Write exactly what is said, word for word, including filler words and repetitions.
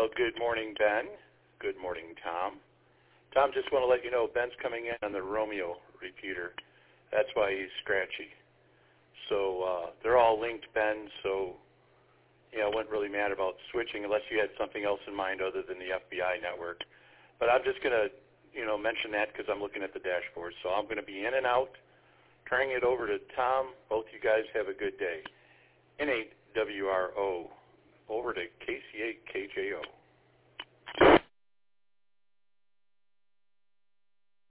Well, good morning, Ben. Good morning, Tom. Tom, just want to let you know Ben's coming in on the Romeo repeater. That's why he's scratchy. So uh, they're all linked, Ben, so you know, it wouldn't really matter about switching unless you had something else in mind other than the F B I network. But I'm just going to, you know, mention that because I'm looking at the dashboard. So I'm going to be in and out, turning it over to Tom. Both you guys have a good day. N eight W R O, over to K C eight K J O.